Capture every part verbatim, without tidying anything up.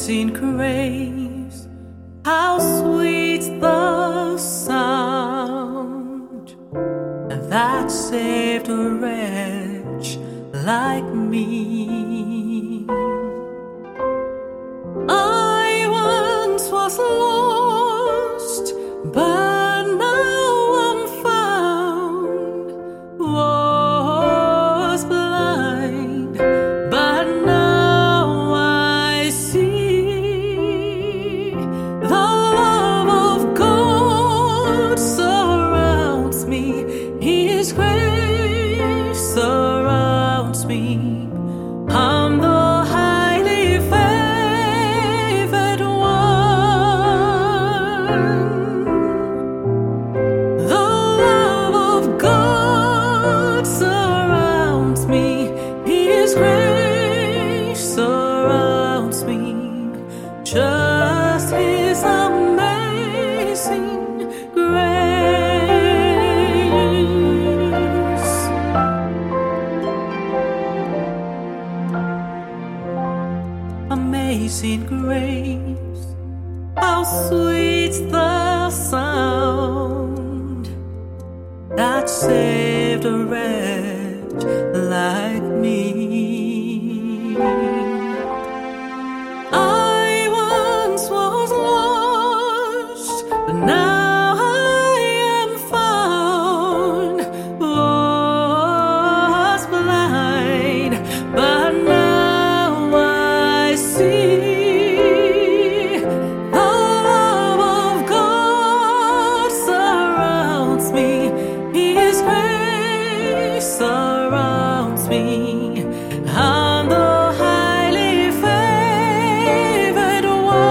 amazing grace, how sweet the sound that saved a wretch like me. I once was lost, but now I'm found. Was blind, but now I see. The love of God surrounds me, His grace surrounds me. I'm the highly favored one. The love of God surrounds me, His grace surrounds me. Just His amazing grace. Amazing grace, how sweet the sound that saved a wretch like me. I once was lost, but now I am found. Was blind, but now I see. The love of God surrounds me, His grace surrounds me. I'm the highly favored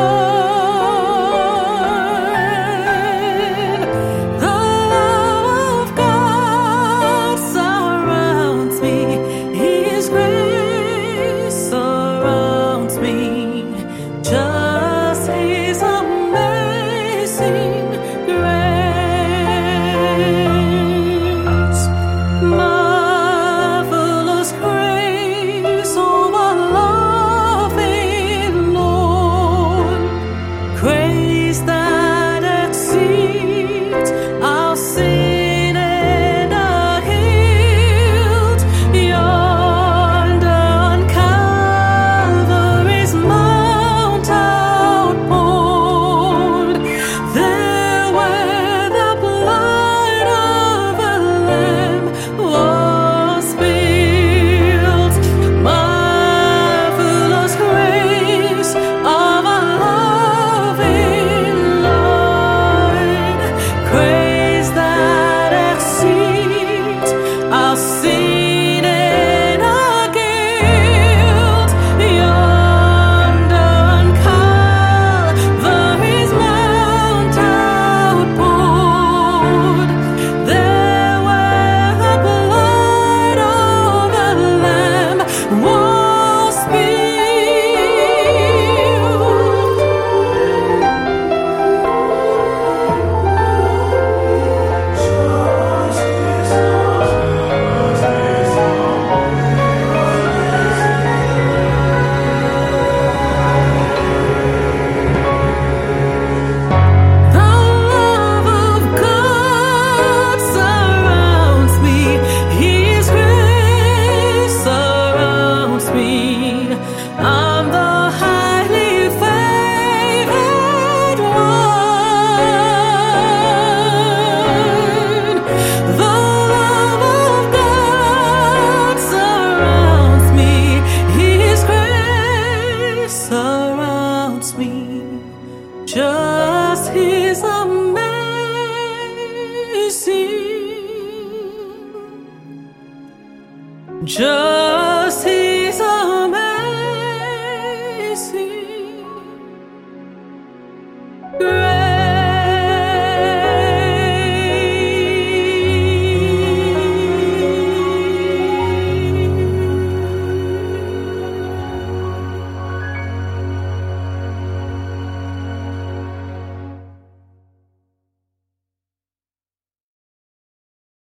one. The love of God surrounds me, His grace surrounds me. Just His amazing grace. Marvelous grace of our loving Lord, grace that exceeds our sin and our guilt. Yonder on Calvary's mount outpoured, there where the blood of a lamb was spilled. Marvelous grace of our loving Lord, grace that exceeds our sin and our guilt. Yonder on Calvary's mount outpoured, there where the blood of a lamb was spilled. The love of God surrounds me, His grace surrounds me. I'm the highly favored one. The love of God surrounds me, His grace surrounds me. Just His amazing, just His amazing grace.